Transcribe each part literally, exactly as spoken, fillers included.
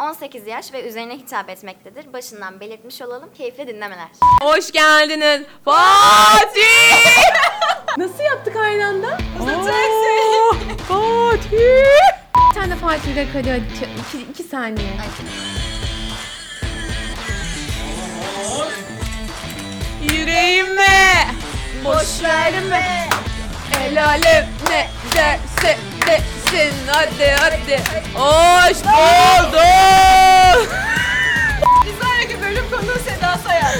on sekiz yaş ve üzerine hitap etmektedir. Başından belirtmiş olalım. Keyifli dinlemeler. Hoş geldiniz Fatih! Nasıl yaptık aynı anda? Uzatacaksın. Fatih! Bir tane Fatih de hadi hadi. İki, iki saniye. Yüreğime boş verme. El alem ne derse desin. Hadi hadi. Hoş bulduk. Bir sonraki bölüm konuğu Seda Sayan.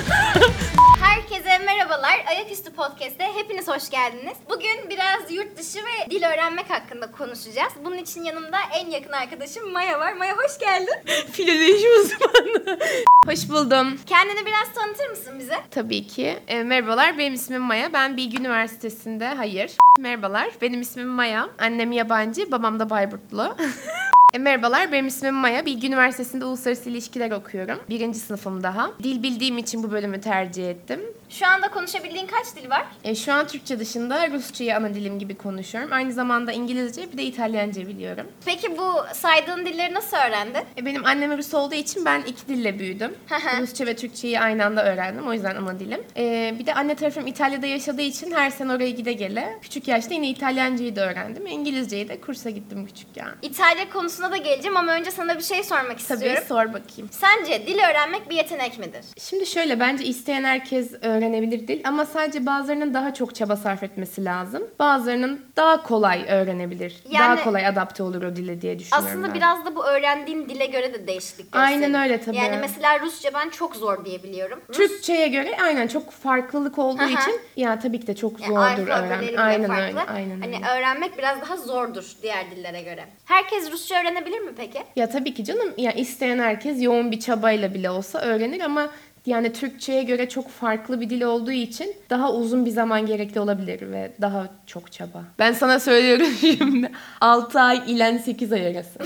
Herkese merhabalar. Ayaküstü Podcast'te hepiniz hoş geldiniz. Bugün biraz yurt dışı ve dil öğrenmek hakkında konuşacağız. Bunun için yanımda en yakın arkadaşım Maya var. Maya hoş geldin. Filoloji uzmanı. Hoş buldum. Kendini biraz tanıtır mısın bize? Tabii ki. E, merhabalar, benim ismim Maya. Ben Bilgi Üniversitesi'nde, hayır. Merhabalar, benim ismim Maya. Annem yabancı, babam da Bayburtlu. E, merhabalar, benim ismim Maya. Bilgi Üniversitesi'nde Uluslararası İlişkiler okuyorum. Birinci sınıfım daha. Dil bildiğim için bu bölümü tercih ettim. Şu anda konuşabildiğin kaç dil var? E, şu an Türkçe dışında Rusçayı ana dilim gibi konuşuyorum. Aynı zamanda İngilizce, bir de İtalyanca biliyorum. Peki bu saydığın dilleri nasıl öğrendin? E, benim annem Rus olduğu için ben iki dille büyüdüm. Rusça ve Türkçeyi aynı anda öğrendim. O yüzden ana dilim. E, bir de anne tarafım İtalya'da yaşadığı için her sene oraya gide gele. Küçük yaşta yine İtalyancayı da öğrendim. İngilizceyi de kursa gittim küçükken. İtalya konusuna da geleceğim ama önce sana bir şey sormak istiyorum. Tabii, sor bakayım. Sence dil öğrenmek bir yetenek midir? Şimdi şöyle, bence isteyen herkes öğrenebilir dil ama sadece bazılarının daha çok çaba sarf etmesi lazım. Bazılarının daha kolay öğrenebilir. Yani, daha kolay adapte olur o dile diye düşünüyorum aslında ben. biraz da bu öğrendiğin dile göre de değişiklik gösteriyor. Aynen öyle tabii. Yani mesela Rusça ben çok zor diye biliyorum. Rus... Türkçe'ye göre aynen çok farklılık olduğu Aha. için ya tabii ki de çok Yani zordur alfabeleri öğrenmek. bile Aynen farklı. öyle. Aynen hani öyle. öğrenmek biraz daha zordur diğer dillere göre. Herkes Rusça öğrenebilir mi peki? Ya tabii ki canım. Ya isteyen herkes yoğun bir çabayla bile olsa öğrenir ama yani Türkçe'ye göre çok farklı bir dil olduğu için daha uzun bir zaman gerekli olabilir ve daha çok çaba. Ben sana söylüyorum şimdi. altı ay ile sekiz ay arası.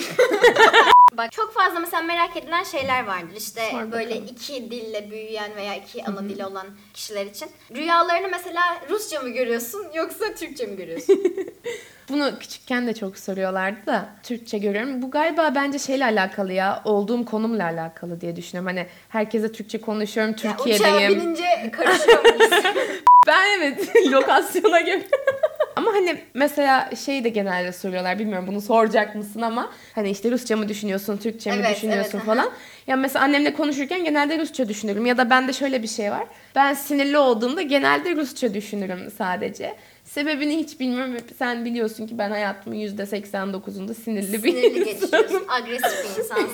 Bak çok fazla mesela merak edilen şeyler vardır. İşte Sor böyle bakalım. iki dille büyüyen veya iki ana dili olan kişiler için. Rüyalarını mesela Rusça mı görüyorsun yoksa Türkçe mi görüyorsun? Bunu küçükken de çok soruyorlardı da Türkçe görüyorum. Bu galiba bence şeyle alakalı ya. Olduğum konumla alakalı diye düşünüyorum. Hani herkese Türkçe konuşuyorum. Ya, Türkiye'deyim. uçağa binince karışıyor muyuz? Ben evet lokasyona gibi. Ama hani mesela şey de genelde soruyorlar, bilmiyorum bunu soracak mısın ama hani işte Rusça mı düşünüyorsun, Türkçe mi Evet, düşünüyorsun evet, falan. aha. Ya mesela annemle konuşurken genelde Rusça düşünürüm ya da bende şöyle bir şey var. Ben sinirli olduğumda genelde Rusça düşünürüm sadece. Sebebini hiç bilmiyorum. Sen biliyorsun ki ben hayatımın yüzde seksen dokuzunda sinirli bir Sinirli insanım. geçiriyorsun. Agresif bir insansın.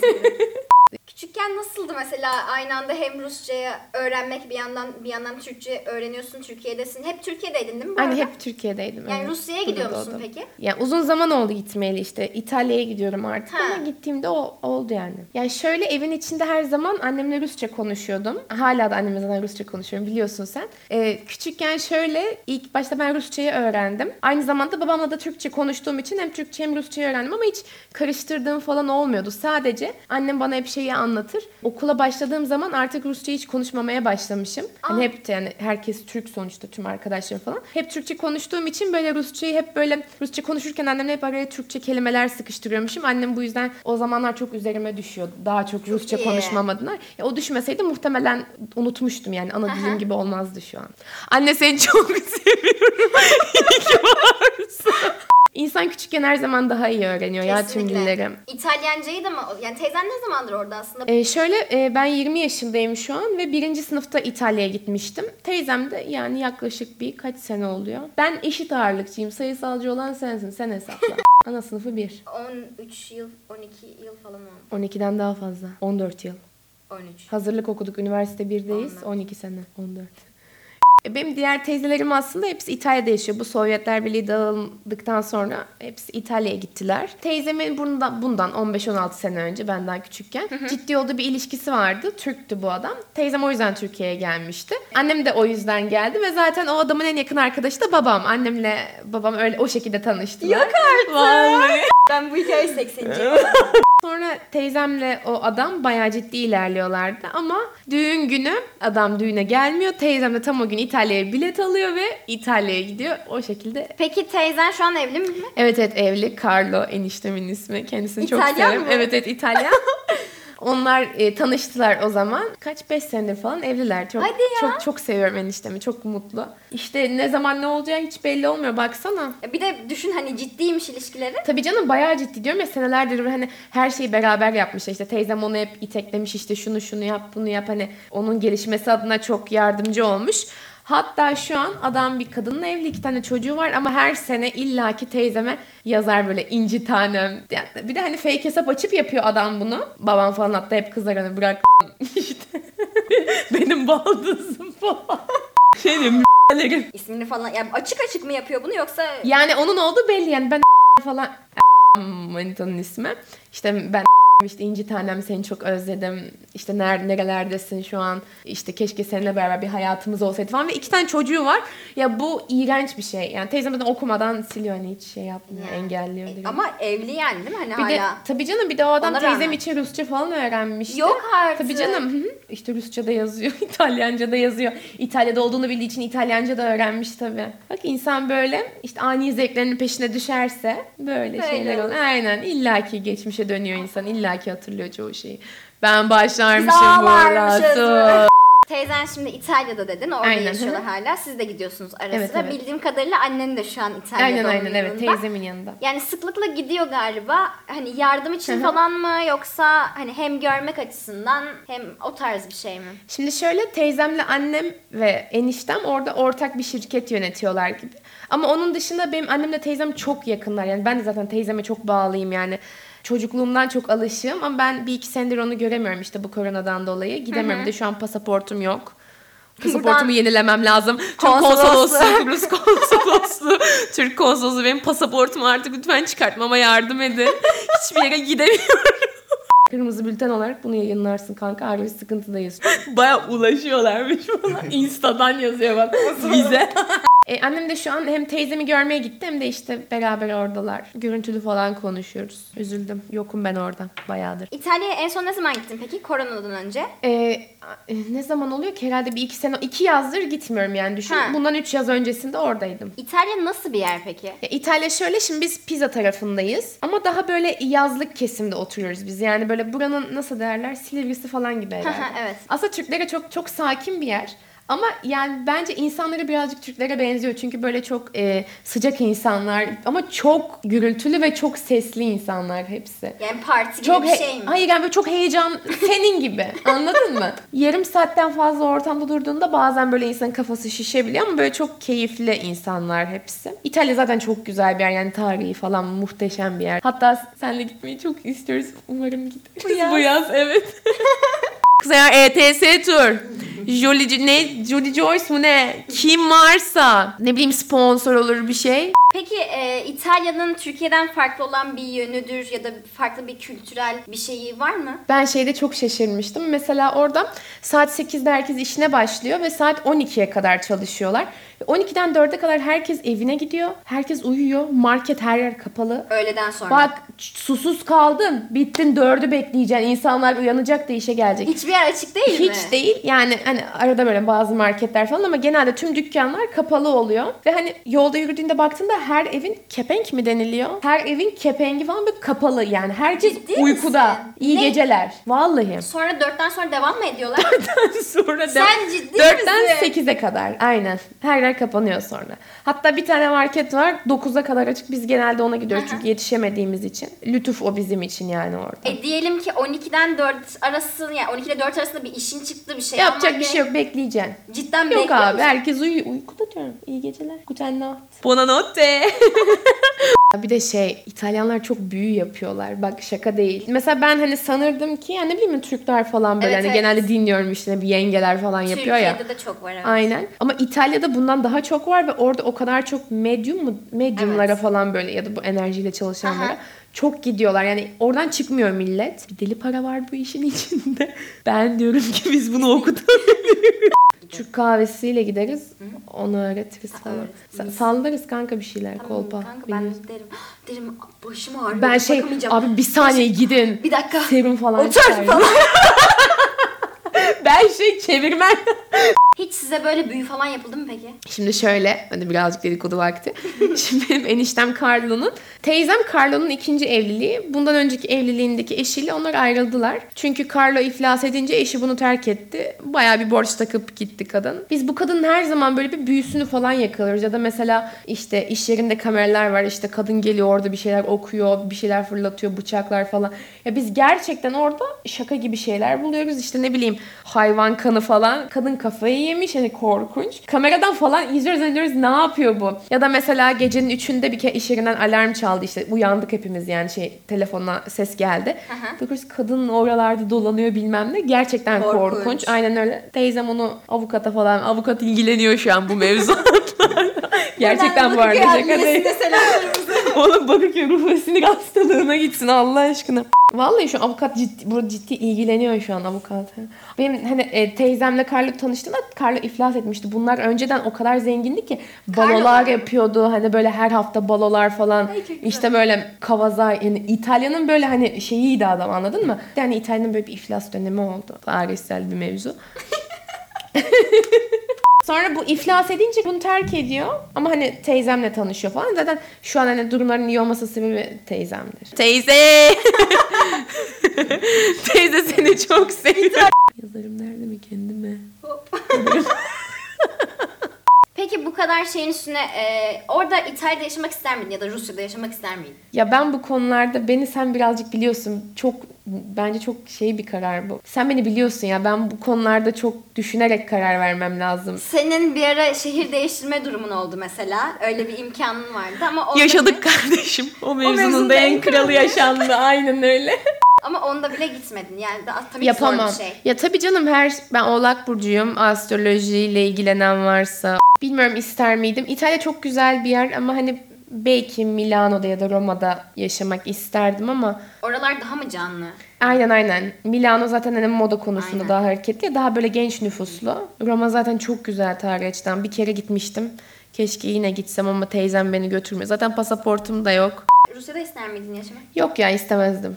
Küçükken nasıldı mesela aynı anda hem Rusçayı öğrenmek bir yandan bir yandan Türkçe öğreniyorsun, Türkiye'desin. Hep Türkiye'deydin değil mi bu Hani arada? hep Türkiye'deydim. Yani evet. Rusya'ya Burada gidiyor musun doğdum. peki? Yani uzun zaman oldu gitmeyeli işte. İtalya'ya gidiyorum artık Ha. ama gittiğimde o oldu yani. Yani şöyle, evin içinde her zaman annemle Rusça konuşuyordum. Hala da annemle zaten Rusça konuşuyorum, biliyorsun sen. Ee, küçükken şöyle ilk başta ben Rusçayı öğrendim. Aynı zamanda babamla da Türkçe konuştuğum için hem Türkçe hem Rusçayı öğrendim ama hiç karıştırdığım falan olmuyordu. Sadece annem bana hep şeyi anlatır. Okula başladığım zaman artık Rusçayı hiç konuşmamaya başlamışım. Hani Aa. hep yani herkes Türk sonuçta, tüm arkadaşlarım falan. Hep Türkçe konuştuğum için böyle Rusçayı hep böyle Rusça konuşurken annemle hep araya Türkçe kelimeler sıkıştırıyormuşum. Annem bu yüzden o zamanlar çok üzerime düşüyordu. Daha çok Rusça iyi. konuşmam adına. Ya o düşmeseydi muhtemelen unutmuştum yani. Ana Aha. dilim gibi olmazdı şu an. Anne seni çok seviyorum. İyi ki varsın. İnsan küçükken her zaman daha iyi öğreniyor ya tüm dilleri. İtalyancayı da mı? Yani teyzen ne zamandır orada aslında? Ee, şöyle e, ben yirmi yaşındayım şu an ve birinci sınıfta İtalya'ya gitmiştim. Teyzem de yani yaklaşık bir kaç sene oluyor. Ben eşit ağırlıkçıyım. Sayısalcı olan sensin. Sen hesapla. Ana sınıfı bir. on üç yıl, on iki yıl falan olmuş. on ikiden daha fazla. on dört yıl. on üç. Hazırlık okuduk. Üniversite birdeyiz. Anladım. on iki sene. on dört. Benim diğer teyzelerim aslında hepsi İtalya'da yaşıyor. Bu Sovyetler Birliği dağıldıktan sonra hepsi İtalya'ya gittiler. Teyzemin bundan, bundan on beş on altı sene önce, benden küçükken hı hı. ciddi olduğu bir ilişkisi vardı. Türktü bu adam. Teyzem o yüzden Türkiye'ye gelmişti. Annem de o yüzden geldi ve zaten o adamın en yakın arkadaşı da babam. Annemle babam öyle o şekilde tanıştılar. Yok artık. Vallahi. Ben bu hikayeyi sekseninci Sonra teyzemle o adam bayağı ciddi ilerliyorlardı ama düğün günü adam düğüne gelmiyor. Teyzem de tam o gün İtalya'ya bilet alıyor ve İtalya'ya gidiyor. O şekilde. Peki teyzen şu an evli mi? Evet evet evli. Carlo eniştemin ismi. Kendisini çok İtalyan severim. mı? Evet evet İtalyan. Onlar e, tanıştılar o zaman. Kaç beş senedir falan evliler. Çok Hadi ya. çok çok seviyorum eniştemi. Çok mutlu. İşte ne zaman ne olacağı hiç belli olmuyor. Baksana. Bir de düşün hani ciddiymiş ilişkileri. Tabii canım bayağı ciddi diyorum ya, senelerdir hani her şeyi beraber yapmışlar. İşte teyzem onu hep iteklemiş, işte şunu şunu yap bunu yap, hani onun gelişmesi adına çok yardımcı olmuş. Hatta şu an adam bir kadınla evli, iki tane çocuğu var ama her sene illaki teyzeme yazar böyle inci tanem. Yani bir de hani fake hesap açıp yapıyor adam bunu. Babam falan hatta hep kızar hani bırak işte benim baldızım falan. Şey diyorum İsmini falan yani açık açık mı yapıyor bunu yoksa? yani onun olduğu belli yani, ben falan manitanın ismi. İşte ben işte inci tanem seni çok özledim. İşte nerede nerelerdesin şu an? İşte keşke seninle beraber bir hayatımız olsaydı falan. Ve iki tane çocuğu var. Ya bu iğrenç bir şey. Yani teyzem zaten okumadan siliyor, hani hiç şey yapmıyor, Yani. engelliyor. Diyor. Ama evli yani değil mi? Hani Bir de hala. tabii canım, bir de o adam Ona teyzem rağmen. için Rusça falan öğrenmişti. Yok artık. Tabii canım. Hı hı. İşte Rusça'da yazıyor, İtalyanca'da yazıyor. İtalya'da olduğunu bildiği için İtalyanca da öğrenmiş tabii. Bak insan böyle işte ani zevklerinin peşine düşerse böyle, Böyle şeyler olur. oluyor. Aynen, illaki geçmişe dönüyor insan. İllaki hatırlıyor çoğu şeyi. Ben başlarmışım Biz ağlarmışız. burası. Teyzen şimdi İtalya'da dedin. Orada Aynen, yaşıyorlar hı. hala. Siz de gidiyorsunuz ara Evet, sıra. evet. Bildiğim kadarıyla annen de şu an İtalya'da. Aynen onun aynen evet, yanında. teyzemin yanında. Yani sıklıkla gidiyor galiba. Hani yardım için Hı hı. falan mı yoksa hani hem görmek açısından hem o tarz bir şey mi? Şimdi şöyle, teyzemle annem ve eniştem orada ortak bir şirket yönetiyorlar gibi. Ama onun dışında benim annemle teyzem çok yakınlar. Yani ben de zaten teyzeme çok bağlıyım yani. Çocukluğumdan çok alışığım ama ben bir iki senedir onu göremiyorum işte bu koronadan dolayı. Gidemiyorum. Bir de şu an pasaportum yok. Pasaportumu Buradan yenilemem lazım. Türk konsolosluğu. konsolosluğu, Rus konsolosluğu, Türk konsolosluğu benim pasaportumu artık lütfen çıkartmama yardım edin. Hiçbir yere gidemiyorum. Kırmızı bülten olarak bunu yayınlarsın kanka. Harbi sıkıntıdayız. Baya ulaşıyorlarmış bana. Insta'dan yazıyor bak bize. E, annem de şu an hem teyzemi görmeye gitti hem de işte beraber oradalar. Görüntülü falan konuşuyoruz. Üzüldüm. Yokum ben orada bayağıdır. İtalya'ya en son ne zaman gittin peki? Koronadan önce. E, e, ne zaman oluyor ki? Herhalde bir iki sene, iki yazdır gitmiyorum yani düşün. Ha. Bundan üç yaz öncesinde oradaydım. İtalya nasıl bir yer peki? Ya, İtalya şöyle, şimdi biz Pisa tarafındayız. Ama daha böyle yazlık kesimde oturuyoruz biz. Yani böyle buranın nasıl derler, Silivri'si falan gibi herhalde. Evet. Aslında Türklere çok çok sakin bir yer. Ama yani bence insanları birazcık Türklere benziyor. Çünkü böyle çok e, sıcak insanlar ama çok gürültülü ve çok sesli insanlar hepsi. Yani parti gibi Çok bir he- şey mi? Hayır yani böyle çok heyecan, senin gibi, anladın mı? Yarım saatten fazla ortamda durduğunda bazen böyle insanın kafası şişebiliyor ama böyle çok keyifli insanlar hepsi. İtalya zaten çok güzel bir yer, yani tarihi falan muhteşem bir yer. Hatta seninle gitmeyi çok istiyoruz. Umarım gideriz. Bu yaz. Bu yaz evet. Kız ya E T S tur. Jolly, ne? Jolly Joyce mu ne? Kim varsa. Ne bileyim sponsor olur bir şey. Peki e, İtalya'nın Türkiye'den farklı olan bir yönüdür ya da farklı bir kültürel bir şeyi var mı? Ben şeyde çok şaşırmıştım. Mesela orada saat sekizde herkes işine başlıyor ve saat on ikiye kadar çalışıyorlar. on ikiden dörde kadar herkes evine gidiyor. Herkes uyuyor. Market, her yer kapalı. Öğleden sonra. Bak susuz kaldın. Bittin, dördü bekleyeceksin. İnsanlar uyanacak da işe gelecek. Hiçbir yer açık değil mi? Hiç değil. Yani hani arada böyle bazı marketler falan ama genelde tüm dükkanlar kapalı oluyor. Ve hani yolda yürüdüğünde baktığında her evin kepenk mi deniliyor? Her evin kepengi falan böyle kapalı yani. Herkes Ciddi uykuda. misin? İyi Ne? geceler. Vallahi. Sonra dörtten sonra devam mı ediyorlar? Sonra Sen ciddi dörtten misin? sekize kadar. Aynen. Her yer kapanıyor sonra. Hatta bir tane market var. dokuza kadar açık. Biz genelde ona gidiyoruz çünkü yetişemediğimiz için. Lütuf o bizim için yani orada. E diyelim ki on ikiden dört arası yani on iki ile dört arasında bir işin çıktı bir şey. Yapacak ama bir şey yok. Bekleyeceksin. Cidden Yok bekliyor abi. musun? Herkes uyu uykuda diyorum. İyi geceler. Guten Nacht. Buonanotte. Bir de şey, İtalyanlar çok büyü yapıyorlar. Bak şaka değil. Mesela ben hani sanırdım ki yani ne bileyim Türkler falan böyle Evet, hani evet. genelde dinliyorum işte bir yengeler falan yapıyor ya. Türkiye'de de çok var evet. Aynen. Ama İtalya'da bundan daha çok var ve orada o kadar çok medyum mu medyumlara Evet. falan böyle ya da bu enerjiyle çalışanlara Aha. çok gidiyorlar. Yani oradan çıkmıyor millet. Bir deli para var bu işin içinde. Ben diyorum ki biz bunu okutamıyoruz. Türk kahvesiyle gideriz. Onu öğretiriz falan. öğretiriz. Sa- Sallarız kanka bir şeyler, Tamam, kolpa. kanka ben Biliyorsun. derim. Derim başım ağrıyor. Ben şey bakamayacağım. abi bir saniye gidin. Bir dakika. Serum falan Otur çıkar. falan. Ben şey çevirmen. Hiç size böyle büyü falan yapıldı mı peki? Şimdi şöyle, hani birazcık dedikodu vakti. Şimdi benim eniştem Carlo'nun, teyzem Carlo'nun ikinci evliliği. Bundan önceki evliliğindeki eşiyle onlar ayrıldılar. Çünkü Carlo iflas edince eşi bunu terk etti. Bayağı bir borç takıp gitti kadın. Biz bu kadının her zaman böyle bir büyüsünü falan yakalıyoruz. Ya da mesela işte iş yerinde kameralar var. İşte kadın geliyor orada bir şeyler okuyor, bir şeyler fırlatıyor, bıçaklar falan. Ya biz gerçekten orada şaka gibi şeyler buluyoruz. İşte ne bileyim hayvan kanı falan. Kadın kafayı yemiş, hani korkunç. Kameradan falan izliyoruz, izliyoruz ne yapıyor bu? Ya da mesela gecenin üçünde bir kere iş yerinden alarm çaldı, işte uyandık hepimiz, yani şey telefona ses geldi. Bakıyoruz kadın oralarda dolanıyor bilmem ne. Gerçekten korkunç. Korkunç. Aynen öyle. Teyzem onu avukata falan, avukat ilgileniyor şu an bu mevzuatlarla. Gerçekten bu arada şaka değil. Oğlum Bakırköy ruh ve sinir hastalığına gitsin Allah aşkına. Vallahi şu avukat ciddi, burada ciddi ilgileniyor şu an avukat. Benim hani e, teyzemle Carlo tanıştığında Carlo iflas etmişti. Bunlar önceden o kadar zengindi ki balolar yapıyordu. Hani böyle her hafta balolar falan. Ay, işte böyle kavaza, yani İtalya'nın böyle hani şeyiydi adam, anladın mı? Yani İtalya'nın böyle bir iflas dönemi oldu. Tarihsel bir mevzu. Sonra bu iflas edince bunu terk ediyor. Ama hani teyzemle tanışıyor falan. Zaten şu an hani durumların iyi olması sebebi teyzemdir. Teyze! Teyze seni çok seviyorum. Yazarım nerede mi kendime? Peki bu kadar şeyin üstüne e, orada İtalya'da yaşamak ister miydin ya da Rusya'da yaşamak ister miydin? Ya ben bu konularda, beni sen birazcık biliyorsun. Çok, bence çok şey bir karar bu. Sen beni biliyorsun ya, ben bu konularda çok düşünerek karar vermem lazım. Senin bir ara şehir değiştirme durumun oldu mesela. Öyle bir imkanın vardı ama onda Yaşadık bile, kardeşim. O mevzunun mevzunun da da en en kralı kralı yaşandı. Aynen öyle. ama onda bile gitmedin. Yani da, tabii Yapamam. ki zor bir şey. Ya tabii canım, her ben Oğlak burcuyum. Astrolojiyle ilgilenen varsa bilmiyorum ister miydim. İtalya çok güzel bir yer ama hani belki Milano'da ya da Roma'da yaşamak isterdim ama Oralar daha mı canlı? aynen aynen. Milano zaten hani moda konusunda Aynen. daha hareketli. Daha böyle genç nüfuslu. Roma zaten çok güzel tarih açıdan. Bir kere gitmiştim. Keşke yine gitsem ama teyzem beni götürmüyor. Zaten pasaportum da yok. Rusya'da ister miydin yaşamak? Yok ya, istemezdim.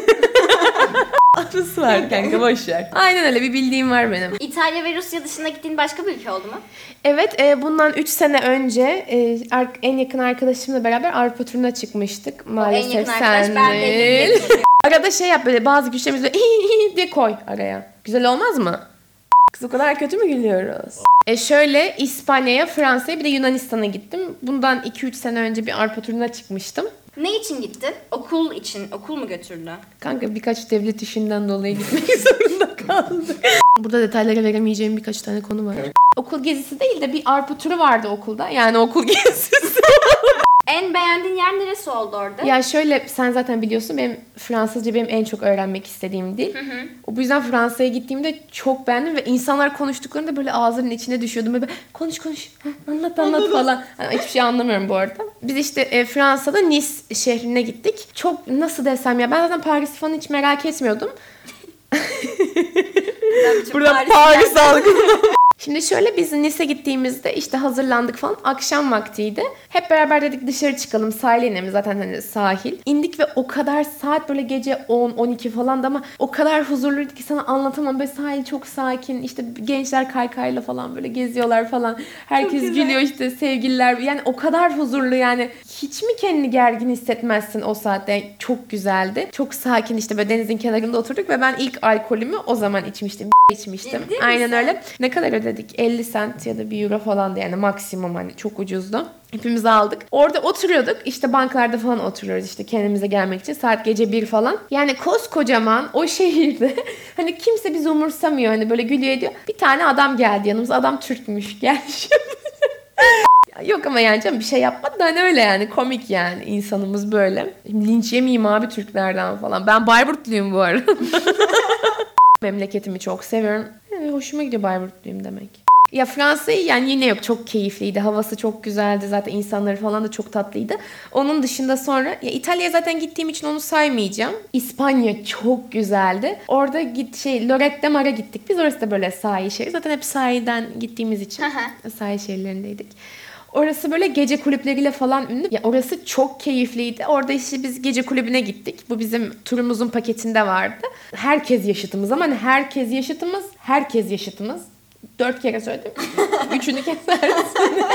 Anısı var kanka, boşver. Aynen öyle, bir bildiğim var benim. İtalya ve Rusya dışında gittiğin başka bir ülke oldu mu? Evet, e, bundan üç sene önce e, ar- en yakın arkadaşımla beraber Avrupa turuna çıkmıştık. Maalesef en yakın arkadaş sen ben değil. değilim. Arada şey yap, böyle bazı güçlerimizi böyle diye koy araya. Güzel olmaz mı? Kız o kadar kötü mü gülüyoruz? E şöyle İspanya'ya, Fransa'ya bir de Yunanistan'a gittim. Bundan iki üç sene önce bir Avrupa turuna çıkmıştım. Ne için gittin? Okul için. Okul mu götürdü? Kanka birkaç devlet işinden dolayı gitmek zorunda kaldık. Burada detaylara veremeyeceğim birkaç tane konu var. Okul gezisi değil de bir Avrupa turu vardı okulda. Yani okul gezisi. En beğendiğin yer neresi oldu orada? Ya şöyle, sen zaten biliyorsun benim Fransızca benim en çok öğrenmek istediğim dil. Hı hı. Bu yüzden Fransa'ya gittiğimde çok beğendim ve insanlar konuştuklarında böyle ağzının içine düşüyordum. Böyle konuş konuş, anlat anlat falan. Yani hiçbir şey anlamıyorum bu arada. Biz işte e, Fransa'da Nice şehrine gittik. Çok, nasıl desem ya, ben zaten Paris falan hiç merak etmiyordum. Burada Paris algıladım. Şimdi şöyle, biz Nice'e gittiğimizde işte hazırlandık falan, akşam vaktiydi. Hep beraber dedik dışarı çıkalım, sahile inelim, zaten hani sahil. İndik ve o kadar saat böyle gece on on iki falan da ama o kadar huzurluydu ki sana anlatamam. Böyle sahil çok sakin, işte gençler kaykayla falan böyle geziyorlar falan. Herkes gülüyor, işte sevgililer, yani o kadar huzurlu, yani hiç mi kendini gergin hissetmezsin o saatte? Çok güzeldi. Çok sakin, işte böyle denizin kenarında oturduk ve ben ilk alkolümü o zaman içmiştim. içmiştim. Ciddi Aynen misin? öyle. Ne kadar ödedik? elli sent ya da bir euro falandı yani maksimum, hani çok ucuzdu. Hepimiz aldık. Orada oturuyorduk. İşte banklarda falan oturuyoruz işte kendimize gelmek için. Saat gece bir falan. Yani koskocaman o şehirde hani kimse bizi umursamıyor. Hani böyle gülüyor ediyor. Bir tane adam geldi yanımıza. Adam Türkmüş. Gelmiş. Yok ama yani canım bir şey yapmadı da hani öyle yani komik yani insanımız böyle. Linç yemeyeyim abi Türklerden falan. Ben Bayburtluyum bu arada. Memleketimi çok seviyorum. Yani hoşuma gidiyor Bayburtluyum demek. Ya Fransa'yı yani yine yok, çok keyifliydi. Havası çok güzeldi. Zaten insanları falan da çok tatlıydı. Onun dışında sonra ya İtalya'ya zaten gittiğim için onu saymayacağım. İspanya çok güzeldi. Orada git şey Lloret de Mar'a gittik. Biz orası da böyle sahil şehri. Zaten hep sahilden gittiğimiz için sahil şehirlerindeydik. Orası böyle gece kulüpleriyle falan ünlü. Ya orası çok keyifliydi. Orada işte biz gece kulübüne gittik. Bu bizim turumuzun paketinde vardı. Herkes yaşıtımız ama hani herkes yaşıtımız, herkes yaşıtımız. Dört kere söyledim. Üçünü kesersin.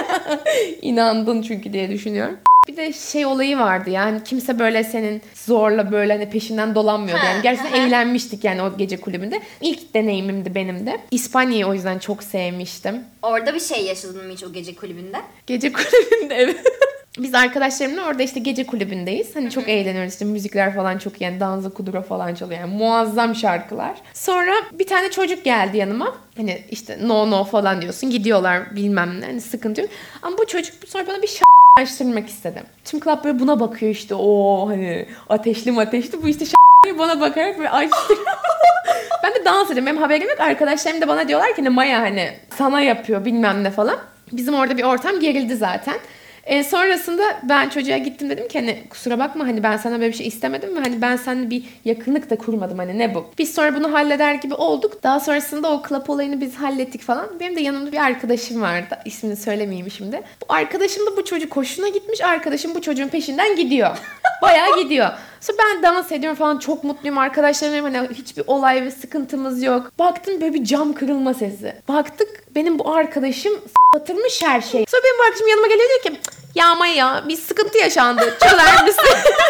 İnandın çünkü diye düşünüyorum. Bir de şey olayı vardı yani kimse böyle senin zorla böyle hani peşinden dolanmıyordu. Yani gerçekten eğlenmiştik yani o gece kulübünde. İlk deneyimimdi benim de. İspanya'yı o yüzden çok sevmiştim. Orada bir şey yaşadın mı hiç o gece kulübünde? Gece kulübünde evet. Biz arkadaşlarımla orada işte gece kulübündeyiz. Hani çok eğleniyoruz işte müzikler falan çok iyi. Yani danza kudura falan çalıyor. Yani muazzam şarkılar. Sonra bir tane çocuk geldi yanıma. Hani işte no no falan diyorsun. Gidiyorlar bilmem ne. Hani sıkıntı yok. Ama bu çocuk sonra bana bir şarkı araştırmak istedim. Tüm club böyle buna bakıyor işte. O hani ateşli mi ateşli. Bu işte şarkıyı bana bakarak böyle açtırıyor. Ben de dans ediyorum. Benim haberim yok. Arkadaşlarım da bana diyorlar ki hani Maya hani sana yapıyor bilmem ne falan. Bizim orada bir ortam gerildi zaten. E, sonrasında ben çocuğa gittim dedim ki hani kusura bakma hani ben sana böyle bir şey istemedim ve hani ben seninle bir yakınlık da kurmadım hani ne bu. Biz sonra bunu halleder gibi olduk. Daha sonrasında o club olayını biz hallettik falan. Benim de yanımda bir arkadaşım vardı. İsmini söylemeyeyim şimdi. Bu arkadaşım da bu çocuk hoşuna gitmiş. Arkadaşım bu çocuğun peşinden gidiyor. Bayağı gidiyor. Sonra ben dans ediyorum falan çok mutluyum. Arkadaşlarım hani hiçbir olay ve sıkıntımız yok. Baktım böyle bir cam kırılma sesi. Baktık benim bu arkadaşım s**tırmış her şey. Sonra benim bu arkadaşım yanıma geliyor diyor ki ya Maya bir sıkıntı yaşandı. Çözer misin?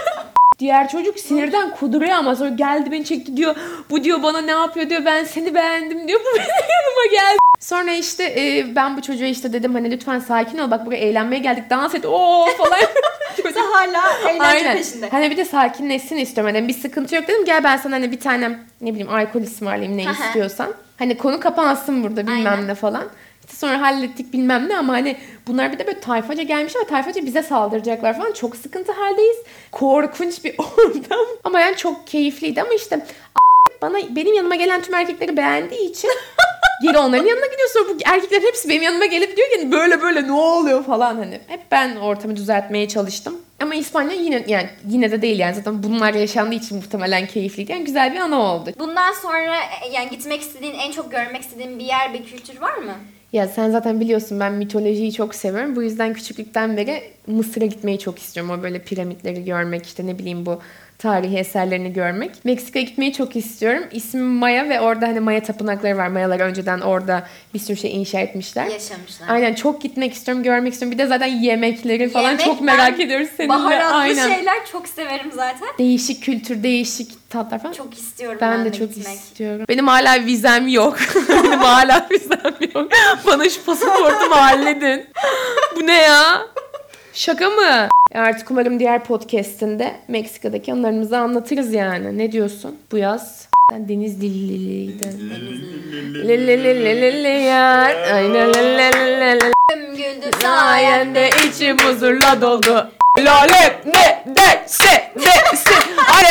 Diğer çocuk sinirden kuduruyor ama sonra geldi beni çekti diyor. Bu diyor bana ne yapıyor diyor. Ben seni beğendim diyor. Bu benim yanıma geldi. Sonra işte e, ben bu çocuğa işte dedim hani lütfen sakin ol. Bak buraya eğlenmeye geldik. Dans et. Oo falan. Sen hala eğlence peşinde. Hani bir de sakinleşsin istiyorum. Hani bir sıkıntı yok dedim. Gel ben sana hani bir tane ne bileyim alkol ısmarlayayım ne istiyorsan. Hani konu kapansın burada bilmem Aynen. ne falan. İşte sonra hallettik bilmem ne ama hani bunlar bir de böyle tayfaca gelmişler. Tayfaca bize saldıracaklar falan. Çok sıkıntı haldeyiz. Korkunç bir ortam. Ama yani çok keyifliydi ama işte bana benim yanıma gelen tüm erkekleri beğendiği için geri onların yanına gidiyor. Sonra bu erkekler hepsi benim yanıma gelip diyor ki böyle böyle ne oluyor falan hani. Hep ben ortamı düzeltmeye çalıştım. Ama İspanya yine yani yine de değil yani zaten bunlar yaşandığı için muhtemelen keyifliydi. Yani güzel bir ana oldu. Bundan sonra yani gitmek istediğin, en çok görmek istediğin bir yer, bir kültür var mı? Ya sen zaten biliyorsun ben mitolojiyi çok seviyorum. Bu yüzden küçüklükten beri Mısır'a gitmeyi çok istiyorum. O böyle piramitleri görmek işte ne bileyim bu tarihi eserlerini görmek. Meksika'ya gitmeyi çok istiyorum. İsmim Maya ve orada hani Maya tapınakları var. Mayalar önceden orada bir sürü şey inşa etmişler. Yaşamışlar. Aynen çok gitmek istiyorum, görmek istiyorum. Bir de zaten yemekleri falan Yemek, çok merak ediyoruz seninle. Baharatlı Aynen. şeyler çok severim zaten. Değişik kültür, değişik tatlar falan. Çok istiyorum ben, ben de, de çok gitmek. istiyorum. Benim hala vizem yok. Benim hala vizem yok. Bana şu pasaportumu halledin. Bu ne ya? Şaka mı? Artık umarım diğer podcast'inde Meksika'daki anılarımızı anlatırız yani. Ne diyorsun? Bu yaz sen Denizliliydin. Lelelelelele yar. Aynen lelelelele. Güldü Sayende içim huzurla doldu. Lalep ne derse desin. Hadi.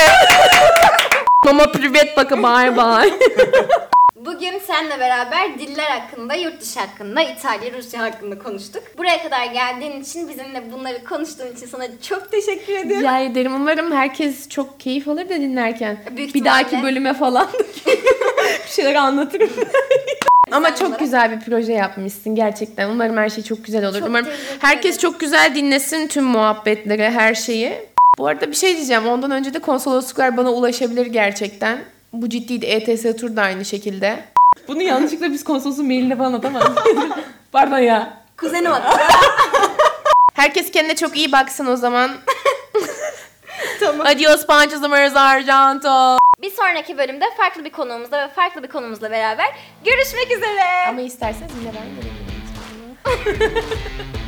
Mama privet bakın bye bye. Bugün seninle beraber diller hakkında, yurt dışı hakkında, İtalya, Rusya hakkında konuştuk. Buraya kadar geldiğin için, bizimle bunları konuştuğun için sana çok teşekkür ediyorum. Rica ederim. Umarım herkes çok keyif alır da dinlerken. Büyük bir ihtimalle. dahaki bölüme falan bir şeyler anlatırım. Ama çok olarak. güzel bir proje yapmışsın gerçekten. Umarım her şey çok güzel olur. Çok Umarım teşekkür herkes ederim. çok güzel dinlesin tüm muhabbetleri, her şeyi. Bu arada bir şey diyeceğim. Ondan önce de konsolosluklar bana ulaşabilir gerçekten. Bu ciddiydi. E T S tur da aynı şekilde. Bunu yanlışlıkla biz konsolosun mailine falan atamaz. Pardon ya. Kuzeni var. Herkes kendine çok iyi baksın o zaman. Tamam. Adios Panchos Amaros Argento. Bir sonraki bölümde farklı bir konuğumuzla ve farklı bir konumuzla beraber görüşmek üzere. Ama isterseniz yine ben de